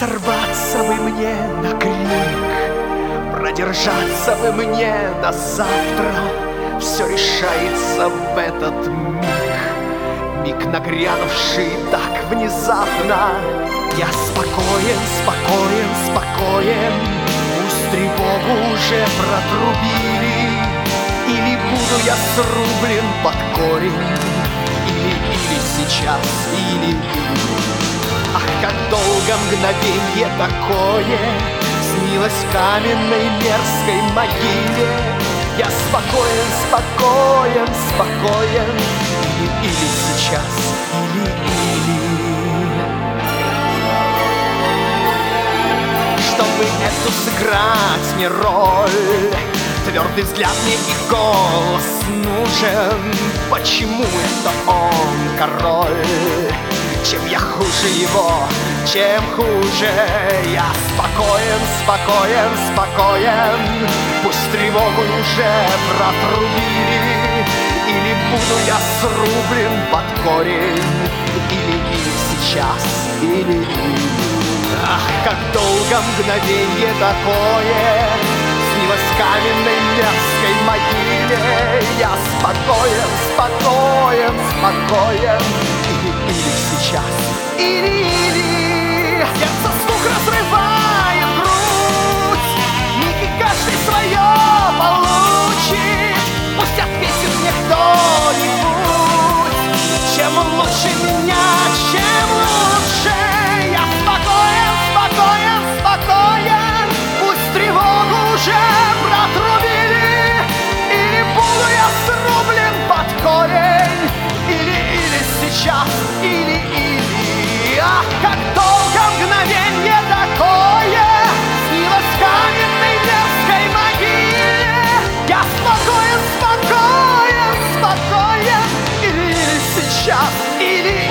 Сорваться бы мне на крик, продержаться бы мне до завтра. Все решается в этот миг, миг нагрянувший так внезапно. Я спокоен, спокоен, спокоен, пусть тревогу уже протрубили. Или буду я срублен под корень, или сейчас, или. Ах, как долго мгновенье такое снилось в каменной мерзкой могиле. Я спокоен, спокоен, спокоен, или сейчас, или. Чтобы эту сыграть мне роль, твердый взгляд мне и голос нужен. Почему это он король? Чем я хуже его, чем хуже. Я спокоен, спокоен, спокоен, пусть тревогу уже протрубили. Или буду я срублен под корень, или сейчас, или. Ах, как долго мгновенье такое снилось в каменной мерзкой могиле. Я спокоен, спокоен, спокоен, или сейчас, или. Сердце стук разрывает грудь, миг и каждый свое получит. Пусть ответит мне кто-нибудь, чем он лучше меня, чем лучше. Я спокоен, спокоен, спокоен, пусть тревогу уже протрубили. Или буду я срублен под корень, или сейчас, или. Ах, как долго мгновенье такое снилось в каменной мерзкой могиле. Я спокоен, спокоен, спокоен, или сейчас, или.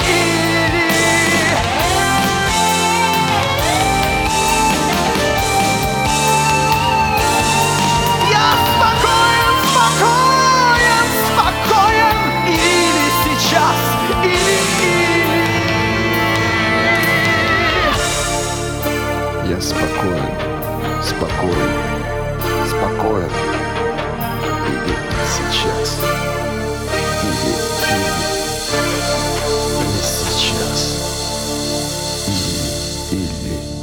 Я спокоен, спокоен, спокоен, или сейчас, или. Я спокоен, спокоен, спокоен, или сейчас, или сейчас, или.